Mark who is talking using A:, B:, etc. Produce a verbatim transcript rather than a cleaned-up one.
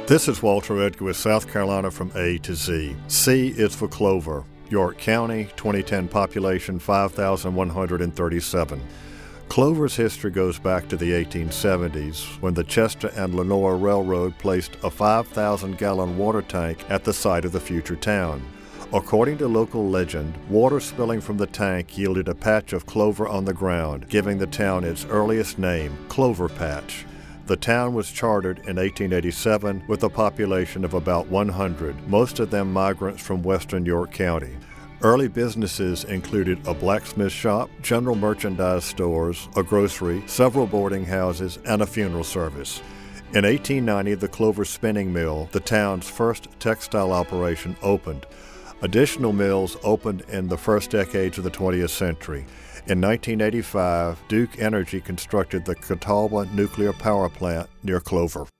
A: This is Walter Edgar with South Carolina from A to Z. C is for Clover. York County, twenty ten population five thousand one hundred thirty-seven. Clover's history goes back to the eighteen seventies when the Chester and Lenore Railroad placed a five thousand gallon water tank at the site of the future town. According to local legend, water spilling from the tank yielded a patch of clover on the ground, giving the town its earliest name, Clover Patch. The town was chartered in eighteen eighty-seven with a population of about one hundred, most of them migrants from western York County. Early businesses included a blacksmith shop, general merchandise stores, a grocery, several boarding houses, and a funeral service. In eighteen ninety, the Clover Spinning Mill, the town's first textile operation, opened. Additional mills opened in the first decades of the twentieth century. In nineteen eighty-five, Duke Energy constructed the Catawba Nuclear Power Plant near Clover.